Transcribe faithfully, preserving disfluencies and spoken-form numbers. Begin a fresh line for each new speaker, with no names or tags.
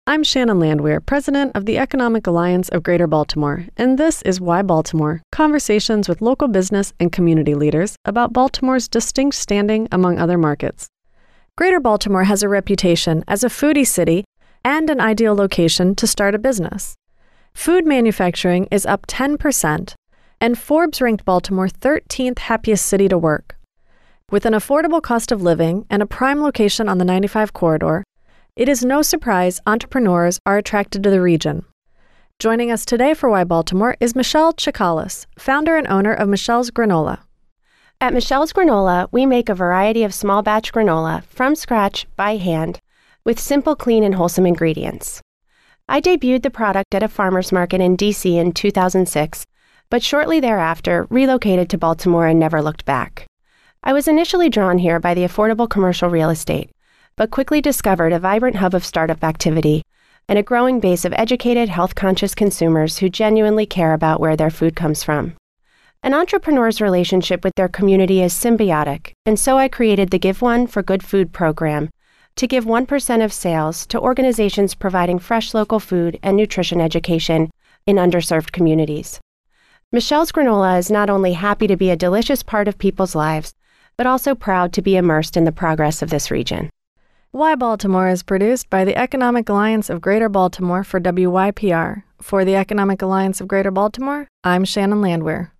I'm Shannon Landwehr, President of the Economic Alliance of Greater Baltimore, and this is Why Baltimore, conversations with local business and community leaders about Baltimore's distinct standing among other markets. Greater Baltimore has a reputation as a foodie city and an ideal location to start a business. Food manufacturing is up ten percent, and Forbes ranked Baltimore thirteenth happiest city to work. With an affordable cost of living and a prime location on the ninety-five corridor, it is no surprise entrepreneurs are attracted to the region. Joining us today for Why Baltimore is Michelle Chikalis, founder and owner of Michelle's Granola.
At Michelle's Granola, we make a variety of small batch granola from scratch by hand with simple, clean, and wholesome ingredients. I debuted the product at a farmer's market in D C in two thousand six, but shortly thereafter relocated to Baltimore and never looked back. I was initially drawn here by the affordable commercial real estate, but quickly discovered a vibrant hub of startup activity and a growing base of educated, health-conscious consumers who genuinely care about where their food comes from. An entrepreneur's relationship with their community is symbiotic, and so I created the Give One for Good Food program to give one percent of sales to organizations providing fresh local food and nutrition education in underserved communities. Michelle's Granola is not only happy to be a delicious part of people's lives, but also proud to be immersed in the progress of this region.
Why Baltimore is produced by the Economic Alliance of Greater Baltimore for W Y P R. For the Economic Alliance of Greater Baltimore, I'm Shannon Landwehr.